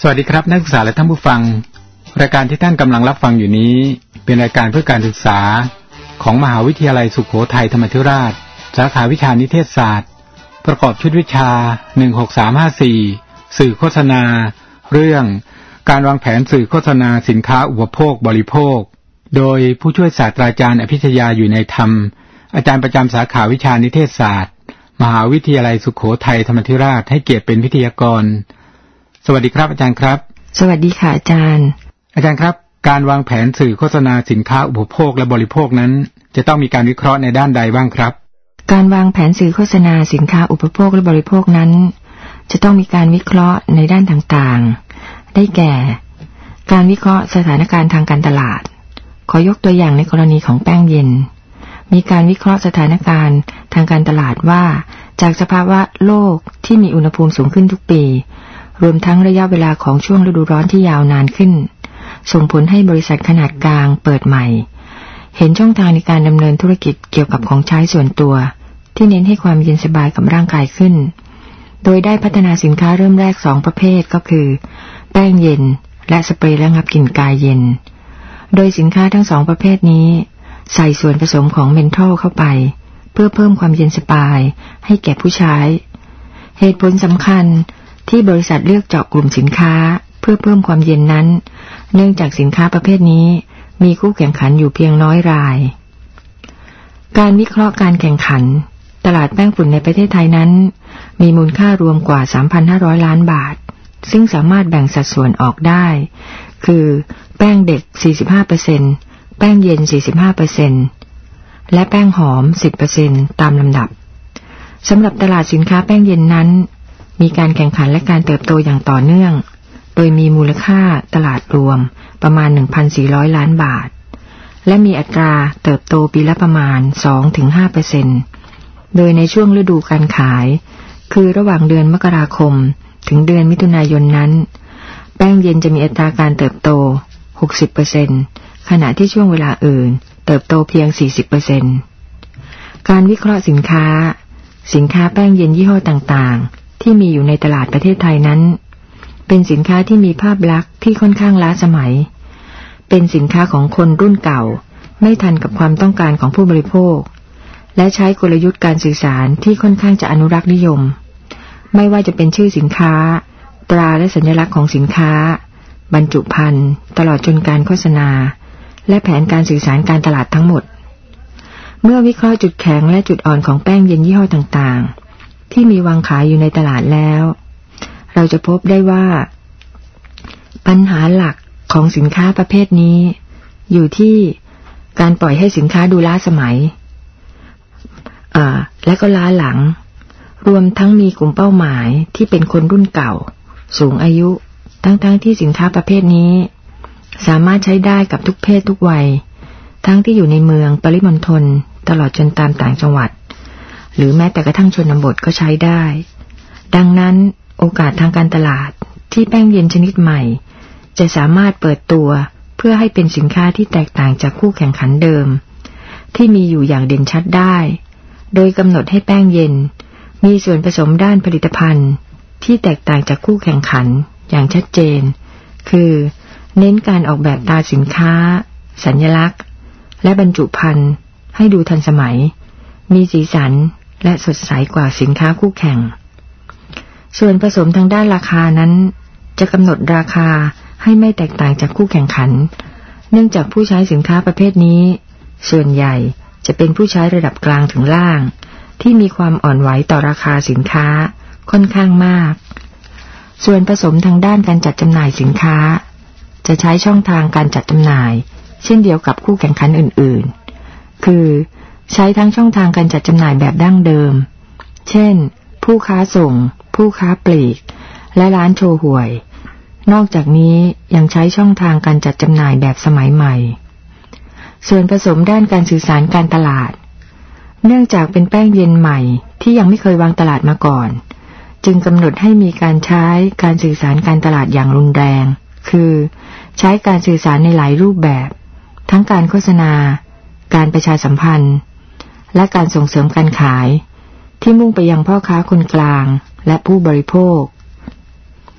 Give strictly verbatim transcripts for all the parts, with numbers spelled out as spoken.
สวัสดีครับนักศึกษาและท่านผู้ฟังรายการที่ท่านกำลังรับฟังอยู่นี้เป็นรายการเพื่อการศึกษาของมหาวิทยาลัยสุโขทัยธรรมาธิราชสาขาวิชานิเทศศาสตร์ประกอบชุดวิชาหนึ่งหกสามห้าสี่สื่อโฆษณาเรื่องการวางแผนสื่อโฆษณาสินค้าอุปโภคบริโภคโดยผู้ช่วยศาสตราจารย์อภิชยาอยู่ในธรรมอาจารย์ประจำสาขาวิชานิเทศศาสตร์มหาวิทยาลัยสุโขทัยธรรมาธิราชให้เกียรติเป็นวิทยากรสวัสดีครับอาจารย์ครับสวัสดีค่ะอาจารย์อาจารย์ครับการวางแผนสื่อโฆษณาสินค้าอุปโภคและบริโภคนั้นจะต้องมีการวิเคราะห์ในด้านใดบ้างครับการวางแผนสื่อโฆษณาสินค้าอุปโภคและบริโภคนั้นจะต้องมีการวิเคราะห์ในด้านต่างๆได้แก่การวิเคราะห์สถานการณ์ทางการตลาดขอยกตัวอย่างในกรณีของแป้งเย็นมีการวิเคราะห์สถานการณ์ทางการตลาดว่าจากสภาวะโลกที่มีอุณหภูมิสูงขึ้นทุกปีรวมทั้งระยะเวลาของช่วงฤดูร้อนที่ยาวนานขึ้นส่งผลให้บริษัทขนาดกลางเปิดใหม่เห็นช่องทางในการดำเนินธุรกิจเกี่ยวกับของใช้ส่วนตัวที่เน้นให้ความเย็นสบายกับร่างกายขึ้นโดยได้พัฒนาสินค้าเริ่มแรกสองประเภทก็คือแป้งเย็นและสเปรย์ระงับกลิ่นกายเย็นโดยสินค้าทั้งสองประเภทนี้ใส่ส่วนผสมของเมนทอลเข้าไปเพื่อเพิ่มความเย็นสบายให้แก่ผู้ใช้เหตุผลสำคัญที่บริษัทเลือกเจาะกลุ่มสินค้าเพื่อเพิ่มความเย็นนั้นเนื่องจากสินค้าประเภทนี้มีคู่แข่งขันอยู่เพียงน้อยรายการวิเคราะห์การแข่งขันตลาดแป้งฝุ่นในประเทศไทยนั้นมีมูลค่ารวมกว่า สามพันห้าร้อย ล้านบาทซึ่งสามารถแบ่งสัดส่วนออกได้คือแป้งเด็ก สี่สิบห้าเปอร์เซ็นต์ แป้งเย็น สี่สิบห้าเปอร์เซ็นต์ และแป้งหอม สิบเปอร์เซ็นต์ ตามลำดับสำหรับตลาดสินค้าแป้งเย็นนั้นมีการแข่งขันและการเติบโตอย่างต่อเนื่องโดยมีมูลค่าตลาดรวมประมาณ หนึ่งพันสี่ร้อย ล้านบาทและมีอัตราเติบโตปีละประมาณ สองถึงห้าเปอร์เซ็นต์ โดยในช่วงฤดูการขายคือระหว่างเดือนมกราคมถึงเดือนมิถุนายนนั้นแป้งเย็นจะมีอัตราการเติบโต หกสิบเปอร์เซ็นต์ ขณะที่ช่วงเวลาอื่นเติบโตเพียง สี่สิบเปอร์เซ็นต์ การวิเคราะห์สินค้าสินค้าแป้งเย็นยี่ห้อต่างๆที่มีอยู่ในตลาดประเทศไทยนั้นเป็นสินค้าที่มีภาพลักษณ์ที่ค่อนข้างล้าสมัยเป็นสินค้าของคนรุ่นเก่าไม่ทันกับความต้องการของผู้บริโภคและใช้กลยุทธ์การสื่อสารที่ค่อนข้างจะอนุรักษ์นิยมไม่ว่าจะเป็นชื่อสินค้าตราและสัญลักษณ์ของสินค้าบรรจุภัณฑ์ตลอดจนการโฆษณาและแผนการสื่อสารการตลาดทั้งหมดเมื่อวิเคราะห์จุดแข็งและจุดอ่อนของแป้งเย็นยี่ห้อต่างๆที่มีวางขายอยู่ในตลาดแล้วเราจะพบได้ว่าปัญหาหลักของสินค้าประเภทนี้อยู่ที่การปล่อยให้สินค้าดูล้าสมัยอ่าและก็ล้าหลังรวมทั้งมีกลุ่มเป้าหมายที่เป็นคนรุ่นเก่าสูงอายุทั้งๆที่สินค้าประเภทนี้สามารถใช้ได้กับทุกเพศทุกวัยทั้งที่อยู่ในเมืองปริมณฑลตลอดจนตามต่างจังหวัดหรือแม้แต่กระทั่งชนบทก็ใช้ได้ดังนั้นโอกาสทางการตลาดที่แป้งเย็นชนิดใหม่จะสามารถเปิดตัวเพื่อให้เป็นสินค้าที่แตกต่างจากคู่แข่งขันเดิมที่มีอยู่อย่างเด่นชัดได้โดยกำหนดให้แป้งเย็นมีส่วนผสมด้านผลิตภัณฑ์ที่แตกต่างจากคู่แข่งขันอย่างชัดเจนคือเน้นการออกแบบตราสินค้าสัญลักษณ์และบรรจุภัณฑ์ให้ดูทันสมัยมีสีสันและสดใสกว่าสินค้าคู่แข่งส่วนผสมทางด้านราคานั้นจะกำหนดราคาให้ไม่แตกต่างจากคู่แข่งขันเนื่องจากผู้ใช้สินค้าประเภทนี้ส่วนใหญ่จะเป็นผู้ใช้ระดับกลางถึงล่างที่มีความอ่อนไหวต่อราคาสินค้าค่อนข้างมากส่วนผสมทางด้านการจัดจำหน่ายสินค้าจะใช้ช่องทางการจัดจำหน่ายเช่นเดียวกับคู่แข่งขันอื่นๆคือใช้ทั้งช่องทางการจัดจำหน่ายแบบดั้งเดิมเช่นผู้ค้าส่งผู้ค้าปลีกและร้านโชว์ห่วยนอกจากนี้ยังใช้ช่องทางการจัดจำหน่ายแบบสมัยใหม่ส่วนผสมด้านการสื่อสารการตลาดเนื่องจากเป็นแป้งเย็นใหม่ที่ยังไม่เคยวางตลาดมาก่อนจึงกำหนดให้มีการใช้การสื่อสารการตลาดอย่างรุนแรงคือใช้การสื่อสารในหลายรูปแบบทั้งการโฆษณาการประชาสัมพันธ์และการส่งเสริมการขายที่มุ่งไปยังพ่อค้าคนกลางและผู้บริโภค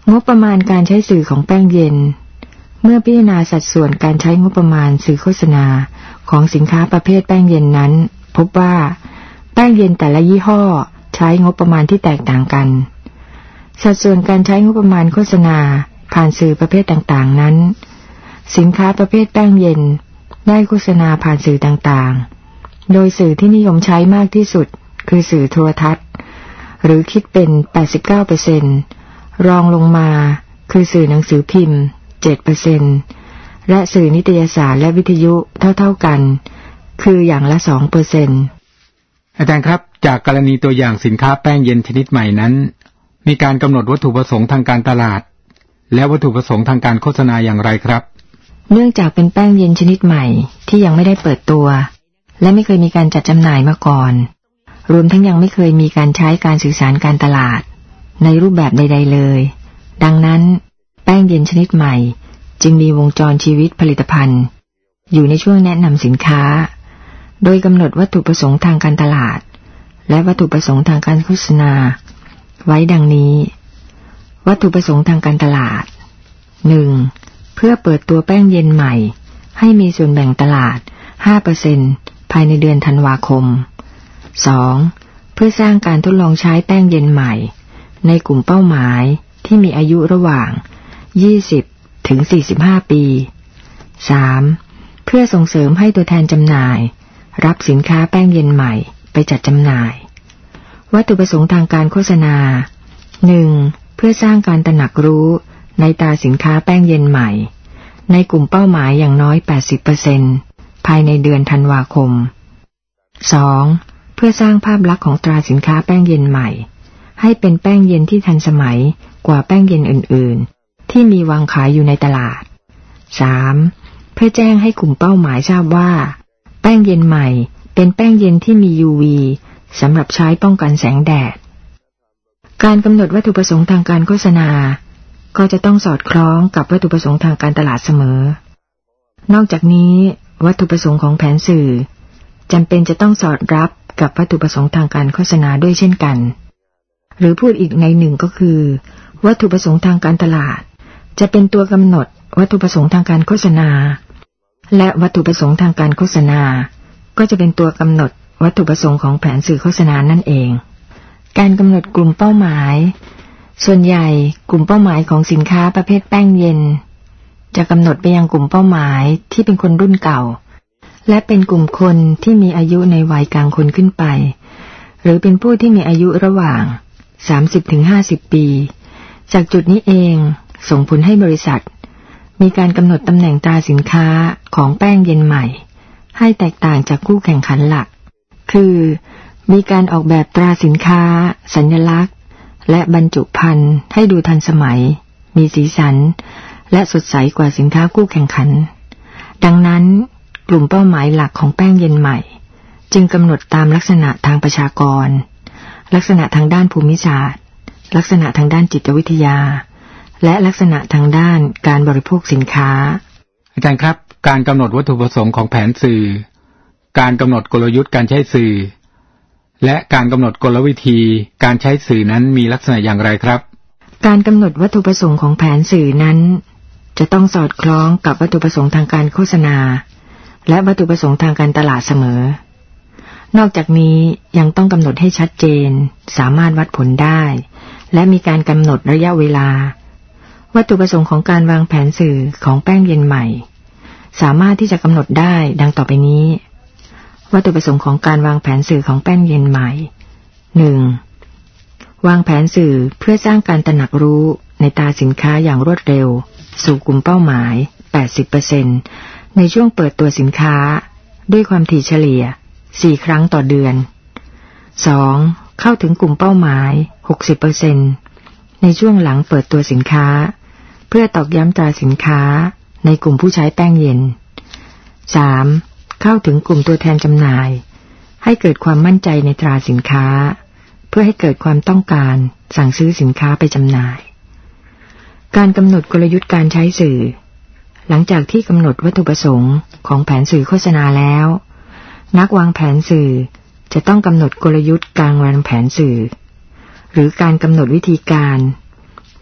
งบประมาณการใช้สื่อของแป้งเย็นเมื่อพิจารณาสัดส่วนการใช้งบประมาณสื่อโฆษณาของสินค้าประเภทแป้งเย็นนั้นพบว่าแป้งเย็นแต่ละยี่ห้อใช้งบประมาณที่แตกต่างกันสัดส่วนการใช้งบประมาณโฆษณาผ่านสื่อประเภทต่างๆนั้นสินค้าประเภทแป้งเย็นได้โฆษณาผ่านสื่อต่างๆโดยสื่อที่นิยมใช้มากที่สุดคือสื่อโทรทัศน์หรือคิดเป็น แปดสิบเก้าเปอร์เซ็นต์ รองลงมาคือสื่อหนังสือพิมพ์ เจ็ดเปอร์เซ็นต์ และสื่อนิตยสารและวิทยุเท่าๆกันคืออย่างละ สองเปอร์เซ็นต์อาจารย์ครับจากกรณีตัวอย่างสินค้าแป้งเย็นชนิดใหม่นั้นมีการกำหนดวัตถุประสงค์ทางการตลาดและวัตถุประสงค์ทางการโฆษณาอย่างไรครับเนื่องจากเป็นแป้งเย็นชนิดใหม่ที่ยังไม่ได้เปิดตัวและไม่เคยมีการจัดจำหน่ายมาก่อนรวมทั้งยังไม่เคยมีการใช้การสื่อสารการตลาดในรูปแบบใดๆเลยดังนั้นแป้งเย็นชนิดใหม่จึงมีวงจรชีวิตผลิตภัณฑ์อยู่ในช่วงแนะนำสินค้าโดยกำหนดวัตถุประสงค์ทางการตลาดและวัตถุประสงค์ทางการโฆษณาไว้ดังนี้วัตถุประสงค์ทางการตลาด หนึ่ง เพื่อเปิดตัวแป้งเย็นใหม่ให้มีส่วนแบ่งตลาด ห้าเปอร์เซ็นต์ ภายในเดือนธันวาคม สอง เพื่อสร้างการทดลองใช้แป้งเย็นใหม่ในกลุ่มเป้าหมายที่มีอายุระหว่างยี่สิบถึงสี่สิบห้าปี สาม เพื่อส่งเสริมให้ตัวแทนจำหน่ายรับสินค้าแป้งเย็นใหม่ไปจัดจำหน่ายวัตถุประสงค์ทางการโฆษณา หนึ่ง เพื่อสร้างการตระหนักรู้ในตราสินค้าแป้งเย็นใหม่ในกลุ่มเป้าหมายอย่างน้อย แปดสิบเปอร์เซ็นต์ ภายในเดือนธันวาคม สอง เพื่อสร้างภาพลักษณ์ของตราสินค้าแป้งเย็นใหม่ให้เป็นแป้งเย็นที่ทันสมัยกว่าแป้งเย็นอื่นๆที่มีวางขายอยู่ในตลาด สาม เพื่อแจ้งให้กลุ่มเป้าหมายทราบว่าแป้งเย็นใหม่เป็นแป้งเย็นที่มี ยู วี สำหรับใช้ป้องกันแสงแดดการกำหนดวัตถุประสงค์ทางการโฆษณาก็จะต้องสอดคล้องกับวัตถุประสงค์ทางการตลาดเสมอนอกจากนี้วัตถุประสงค์ของแผนสื่อจำเป็นจะต้องสอดรับกับวัตถุประสงค์ทางการโฆษณาด้วยเช่นกันหรือพูดอีกในหนึ่งก็คือวัตถุประสงค์ทางการตลาดจะเป็นตัวกำหนดวัตถุประสงค์ทางการโฆษณาและวัตถุประสงค์ทางการโฆษณาก็จะเป็นตัวกำหนดวัตถุประสงค์ของแผนสื่อโฆษณานั่นเองการกำหนดกลุ่มเป้าหมายส่วนใหญ่กลุ่มเป้าหมายของสินค้าประเภทแป้งเย็นจะกำหนดไปยังกลุ่มเป้าหมายที่เป็นคนรุ่นเก่าและเป็นกลุ่มคนที่มีอายุในวัยกลางคนขึ้นไปหรือเป็นผู้ที่มีอายุระหว่าง สามสิบถึงห้าสิบ ปีจากจุดนี้เองส่งผลให้บริษัทมีการกำหนดตำแหน่งตราสินค้าของแป้งเย็นใหม่ให้แตกต่างจากคู่แข่งขันหลักคือมีการออกแบบตราสินค้าสัญลักษณ์และบรรจุภัณฑ์ให้ดูทันสมัยมีสีสันและสดใสกว่าสินค้าคู่แข่งขันดังนั้นกลุ่มเป้าหมายหลักของแป้งเย็นใหม่จึงกำหนดตามลักษณะทางประชากรลักษณะทางด้านภูมิศาสตร์ลักษณะทางด้านจิตวิทยาและลักษณะทางด้านการบริโภคสินค้าอาจารย์ครับการกำหนดวัตถุประสงค์ของแผนสื่อการกำหนดกลยุทธ์การใช้สื่อและการกำหนดกลวิธีการใช้สื่อนั้นมีลักษณะอย่างไรครับการกำหนดวัตถุประสงค์ของแผนสื่อนั้นจะต้องสอดคล้องกับวัตถุประสงค์ทางการโฆษณาและวัตถุประสงค์ทางการตลาดเสมอนอกจากนี้ยังต้องกำหนดให้ชัดเจนสามารถวัดผลได้และมีการกำหนดระยะเวลาวัตถุประสงค์ของการวางแผนสื่อของแป้งเย็นใหม่สามารถที่จะกำหนดได้ดังต่อไปนี้วัตถุประสงค์ของการวางแผนสื่อของแป้งเย็นใหม่ หนึ่ง วางแผนสื่อเพื่อสร้างการตระหนักรู้ในตราสินค้าอย่างรวดเร็วสู่กลุ่มเป้าหมาย แปดสิบเปอร์เซ็นต์ ในช่วงเปิดตัวสินค้าด้วยความถี่เฉลี่ยสี่ครั้งต่อเดือน สอง เข้าถึงกลุ่มเป้าหมาย หกสิบเปอร์เซ็นต์ ในช่วงหลังเปิดตัวสินค้าเพื่อตอกย้ำตราสินค้าในกลุ่มผู้ใช้แป้งเย็น สาม เข้าถึงกลุ่มตัวแทนจำหน่ายให้เกิดความมั่นใจในตราสินค้าเพื่อให้เกิดความต้องการสั่งซื้อสินค้าไปจำหน่ายการกำหนดกลยุทธ์การใช้สื่อหลังจากที่กำหนดวัตถุประสงค์ของแผนสื่อโฆษณาแล้วนักวางแผนสื่อจะต้องกำหนดกลยุทธ์การวางแผนสื่อหรือการกำหนดวิธีการเ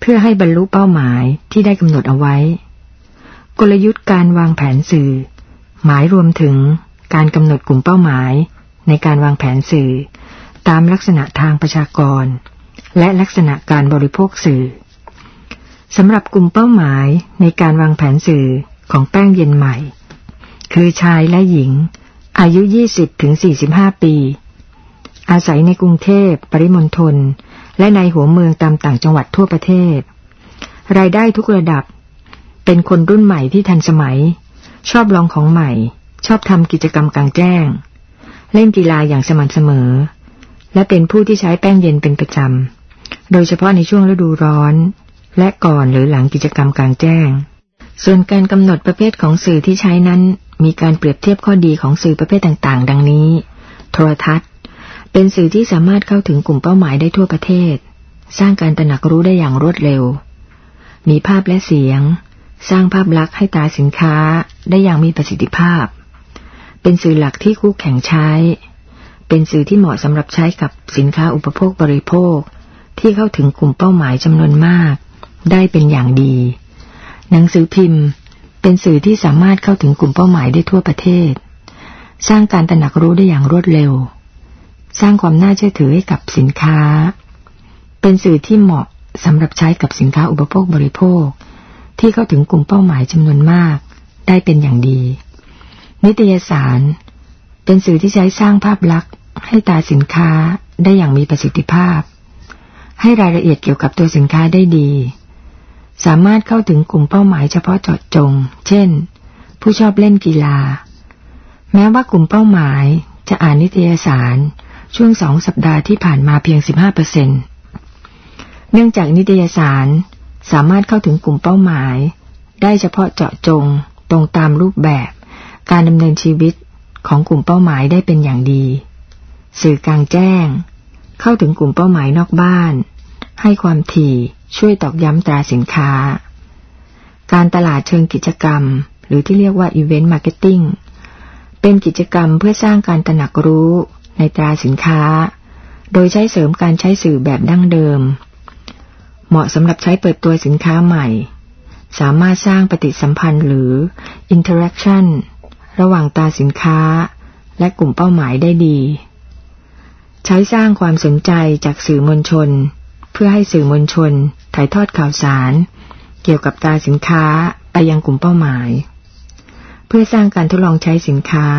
พื่อให้บรรลุเป้าหมายที่ได้กำหนดเอาไว้กลยุทธ์การวางแผนสื่อหมายรวมถึงการกำหนดกลุ่มเป้าหมายในการวางแผนสื่อตามลักษณะทางประชากรและลักษณะการบริโภคสื่อสำหรับกลุ่มเป้าหมายในการวางแผนสื่อของแป้งเย็นใหม่คือชายและหญิงอายุ ยี่สิบถึงสี่สิบห้า ปีอาศัยในกรุงเทพปริมณฑลและในหัวเมืองตามต่างจังหวัดทั่วประเทศรายได้ทุกระดับเป็นคนรุ่นใหม่ที่ทันสมัยชอบลองของใหม่ชอบทำกิจกรรมกลางแจ้งเล่นกีฬาอย่างสม่ำเสมอและเป็นผู้ที่ใช้แป้งเย็นเป็นประจำโดยเฉพาะในช่วงฤดูร้อนและก่อนหรือหลังกิจกรรมกลางแจ้งส่วนการกำหนดประเภทของสื่อที่ใช้นั้นมีการเปรียบเทียบข้อดีของสื่อประเภทต่างๆดังนี้โทรทัศน์เป็นสื่อที่สามารถเข้าถึงกลุ่มเป้าหมายได้ทั่วประเทศสร้างการตระหนักรู้ได้อย่างรวดเร็วมีภาพและเสียงสร้างภาพลักษณ์ให้ตราสินค้าได้อย่างมีประสิทธิภาพเป็นสื่อหลักที่คู่แข่งใช้เป็นสื่อที่เหมาะสำหรับใช้กับสินค้าอุปโภคบริโภคที่เข้าถึงกลุ่มเป้าหมายจำนวนมากได้เป็นอย่างดีหนังสือพิมพ์เป็นสื่อที่สามารถเข้าถึงกลุ่มเป้าหมายได้ทั่วประเทศสร้างการตระหนักรู้ได้อย่างรวดเร็วสร้างความน่าเชื่อถือให้กับสินค้าเป็นสื่อที่เหมาะสำหรับใช้กับสินค้าอุปโภคบริโภคที่เข้าถึงกลุ่มเป้าหมายจำนวนมากได้เป็นอย่างดีนิตยสารเป็นสื่อที่ใช้สร้างภาพลักษณ์ให้ตราสินค้าได้อย่างมีประสิทธิภาพให้รายละเอียดเกี่ยวกับตัวสินค้าได้ดีสามารถเข้าถึงกลุ่มเป้าหมายเฉพาะเจาะจงเช่นผู้ชอบเล่นกีฬาแม้ว่ากลุ่มเป้าหมายจะอ่านนิตยสารช่วงสองสัปดาห์ที่ผ่านมาเพียง สิบห้าเปอร์เซ็นต์ เนื่องจากนิตยสารสามารถเข้าถึงกลุ่มเป้าหมายได้เฉพาะเจาะจงตรงตามรูปแบบการดำเนินชีวิตของกลุ่มเป้าหมายได้เป็นอย่างดีสื่อกลางแจ้งเข้าถึงกลุ่มเป้าหมายนอกบ้านให้ความถี่ช่วยตอกย้ำตราสินค้าการตลาดเชิงกิจกรรมหรือที่เรียกว่า Event Marketing เป็นกิจกรรมเพื่อสร้างการตระหนักรู้ในตราสินค้าโดยใช้เสริมการใช้สื่อแบบดั้งเดิมเหมาะสำหรับใช้เปิดตัวสินค้าใหม่สามารถสร้างปฏิสัมพันธ์หรือ Interaction ระหว่างตราสินค้าและกลุ่มเป้าหมายได้ดีใช้สร้างความสนใจจากสื่อมวลชนเพื่อให้สื่อมวลชนถ่ายทอดข่าวสารเกี่ยวกับตราสินค้าไปยังกลุ่มเป้าหมายเพื่อสร้างการทดลองใช้สินค้า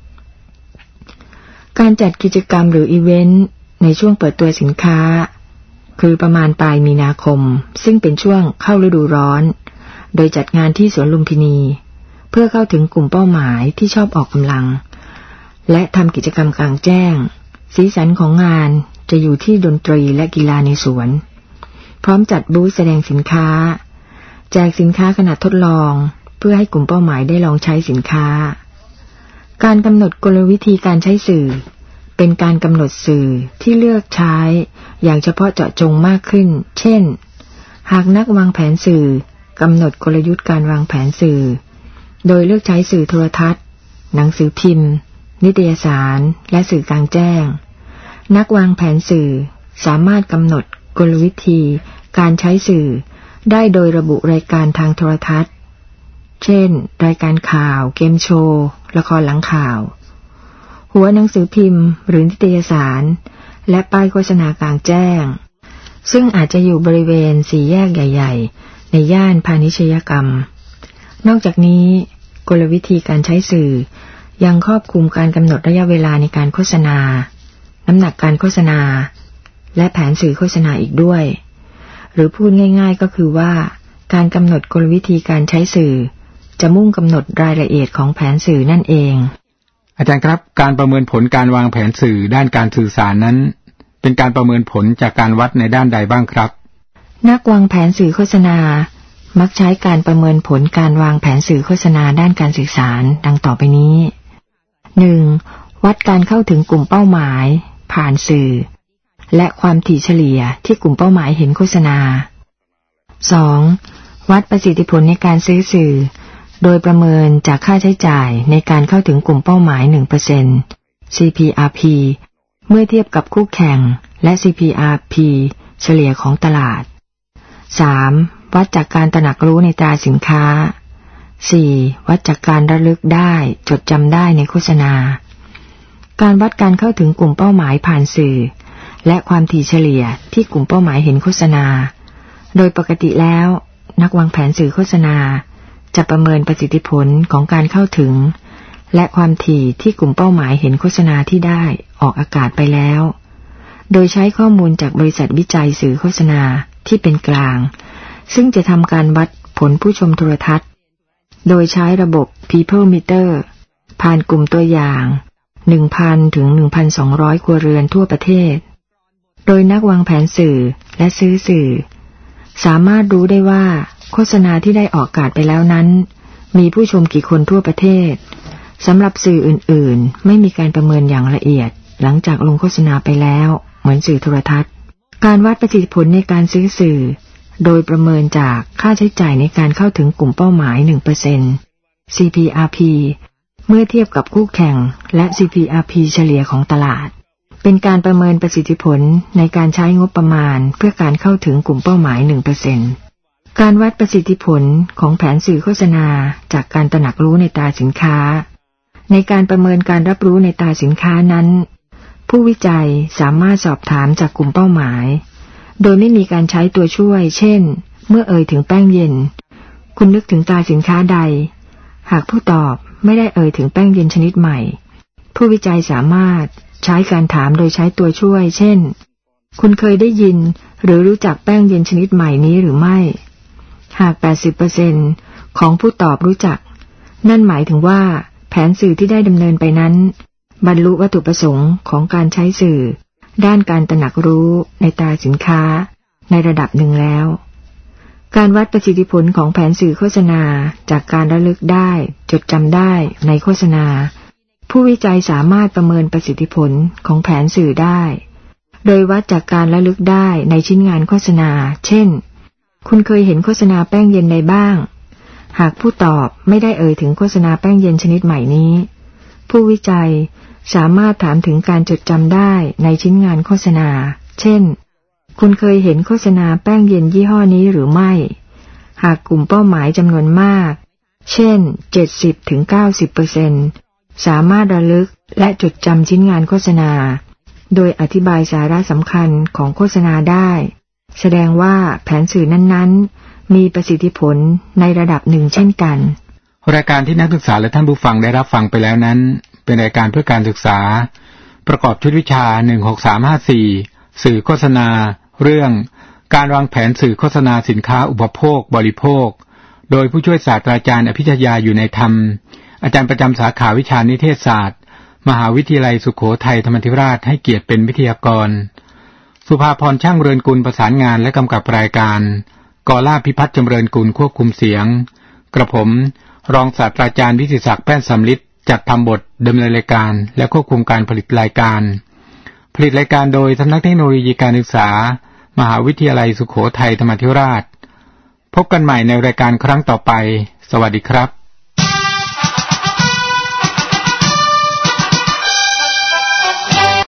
การจัดกิจกรรมหรืออีเวนต์ในช่วงเปิดตัวสินค้าคือประมาณปลายมีนาคมซึ่งเป็นช่วงเข้าฤดูร้อนโดยจัดงานที่สวนลุมพินีเพื่อเข้าถึงกลุ่มเป้าหมายที่ชอบออกกำลังและทำกิจกรรมกลางแจ้งสีสันของงานจะอยู่ที่ดนตรีและกีฬาในสวนพร้อมจัดบูธแสดงสินค้าแจกสินค้าขณะทดลองเพื่อให้กลุ่มเป้าหมายได้ลองใช้สินค้าการกำหนดกลวิธีการใช้สื่อเป็นการกำหนดสื่อที่เลือกใช้อย่างเฉพาะเจาะจงมากขึ้นเช่นหากนักวางแผนสื่อกำหนดกลยุทธ์การวางแผนสื่อโดยเลือกใช้สื่อโทรทัศน์หนังสือพิมพ์นิตยสารและสื่อกลางแจ้งนักวางแผนสื่อสามารถกำหนดกลวิธีการใช้สื่อได้โดยระบุรายการทางโทรทัศน์เช่นรายการข่าวเกมโชว์ละครหลังข่าวหัวหนังสือพิมพ์หรือนิตยสารและป้ายโฆษณากลางแจ้งซึ่งอาจจะอยู่บริเวณสี่แยกใหญ่ๆในย่านพาณิชยกรรมนอกจากนี้กลวิธีการใช้สื่อยังครอบคลุมการกำหนดระยะเวลาในการโฆษณาน้ำหนักการโฆษณาและแผนสื่อโฆษณาอีกด้วยหรือพูดง่ายๆก็คือว่าการกำหนดกลวิธีการใช้สื่อจะมุ่งกำหนดรายละเอียดของแผนสื่อนั่นเองอาจารย์ครับการประเมินผลการวางแผนสื่อด้านการสื่อสารนั้นเป็นการประเมินผลจากการวัดในด้านใดบ้างครับนักวางแผนสื่อโฆษณามักใช้การประเมินผลการวางแผนสื่อโฆษณาด้านการสื่อสารดังต่อไปนี้ หนึ่ง วัดการเข้าถึงกลุ่มเป้าหมายผ่านสื่อและความถี่เฉลี่ยที่กลุ่มเป้าหมายเห็นโฆษณา สอง วัดประสิทธิผลในการซื้อสื่อโดยประเมินจากค่าใช้จ่ายในการเข้าถึงกลุ่มเป้าหมาย หนึ่งเปอร์เซ็นต์ ซี พี อาร์ พี เมื่อเทียบกับคู่แข่งและ ซี พี อาร์ พี เฉลี่ยของตลาดสาม วัดจากการตระหนักรู้ในตราสินค้า สี่ วัดจากการระลึกได้จดจำได้ในโฆษณาการวัดการเข้าถึงกลุ่มเป้าหมายผ่านสื่อและความถี่เฉลี่ยที่กลุ่มเป้าหมายเห็นโฆษณาโดยปกติแล้วนักวางแผนสื่อโฆษณาจะประเมินประสิทธิผลของการเข้าถึงและความถี่ที่กลุ่มเป้าหมายเห็นโฆษณาที่ได้ออกอากาศไปแล้วโดยใช้ข้อมูลจากบริษัทวิจัยสื่อโฆษณาที่เป็นกลางซึ่งจะทำการวัดผลผู้ชมโทรทัศน์โดยใช้ระบบ People Meter ผ่านกลุ่มตัวอย่าง หนึ่งพัน ถึง หนึ่งพันสองร้อย ครัวเรือนทั่วประเทศโดยนักวางแผนสื่อและซื้อสื่อสามารถรู้ได้ว่าโฆษณาที่ได้ออกอากาศไปแล้วนั้นมีผู้ชมกี่คนทั่วประเทศสำหรับสื่ออื่นๆไม่มีการประเมินอย่างละเอียดหลังจากลงโฆษณาไปแล้วเหมือนสื่อโทรทัศน์การวัดประสิทธิผลในการซื้อสื่อโดยประเมินจากค่าใช้จ่ายในการเข้าถึงกลุ่มเป้าหมาย หนึ่งเปอร์เซ็นต์ ซี พี อาร์ พี เมื่อเทียบกับคู่แข่งและ ซี พี อาร์ พี เฉลี่ยของตลาดเป็นการประเมินประสิทธิผลในการใช้งบประมาณเพื่อการเข้าถึงกลุ่มเป้าหมาย หนึ่งเปอร์เซ็นต์ การวัดประสิทธิผลของแผนสื่อโฆษณาจากการตระหนักรู้ในตราสินค้าในการประเมินการรับรู้ในตราสินค้านั้นผู้วิจัยสามารถสอบถามจากกลุ่มเป้าหมายโดยไม่มีการใช้ตัวช่วยเช่นเมื่อเอ่ยถึงแป้งเย็นคุณนึกถึงตราสินค้าใดหากผู้ตอบไม่ได้เอ่ยถึงแป้งเย็นชนิดใหม่ผู้วิจัยสามารถใช้การถามโดยใช้ตัวช่วยเช่นคุณเคยได้ยินหรือรู้จักแป้งเย็นชนิดใหม่นี้หรือไม่หาก แปดสิบเปอร์เซ็นต์ ของผู้ตอบรู้จักนั่นหมายถึงว่าแผนสื่อที่ได้ดำเนินไปนั้นบรรลุวัตถุประสงค์ของการใช้สื่อด้านการตระหนักรู้ในตราสินค้าในระดับหนึ่งแล้วการวัดประสิทธิผลของแผนสื่อโฆษณาจากการระลึกได้จดจำได้ในโฆษณาผู้วิจัยสามารถประเมินประสิทธิผลของแผนสื่อได้โดยวัดจากการระลึกได้ในชิ้นงานโฆษณาเช่นคุณเคยเห็นโฆษณาแป้งเย็นใดบ้างหากผู้ตอบไม่ได้เอ่ยถึงโฆษณาแป้งเย็นชนิดใหม่นี้ผู้วิจัยสามารถถามถึงการจดจำได้ในชิ้นงานโฆษณาเช่นคุณเคยเห็นโฆษณาแป้งเย็นยี่ห้อนี้หรือไม่หากกลุ่มเป้าหมายจำนวนมากเช่น เจ็ดสิบถึงเก้าสิบเปอร์เซ็นต์ สามารถระลึกและจดจำชิ้นงานโฆษณาโดยอธิบายสาระสำคัญของโฆษณาได้แสดงว่าแผนสื่อนั้นๆมีประสิทธิผลในระดับหนึ่งเช่นกันรายการที่นักศึกษาและท่านผู้ฟังได้รับฟังไปแล้วนั้นเป็นรายการเพื่อการศึกษาประกอบชุดวิชาหนึ่งหกสามห้าสี่สื่อโฆษณาเรื่องการวางแผนสื่อโฆษณาสินค้าอุปโภคบริโภคโดยผู้ช่วยศาสตราจารย์อภิชยาอยู่ในธรรมอาจารย์ประจำสาขาวิชานิเทศศาสตร์มหาวิทยาลัยสุโขทัยธรรมาธิราชให้เกียรติเป็นวิทยากรสุภาพรช่างเรือนกุลประสานงานและกำกับรายการกอล่าพิพัฒน์จำเริญกุลควบคุมเสียงกระผมรองศาสตราจารย์วิสิทธิศักดิ์แป้นสำลิดจัดทำบทดำเนินรายการและควบคุมการผลิตรายการผลิตรายการโดยสำนักเทคโนโลยีการศึกษามหาวิทยาลัยสุโขทัยธรรมาธิราชพบกันใหม่ในรายการครั้งต่อไปสวัสดีครับ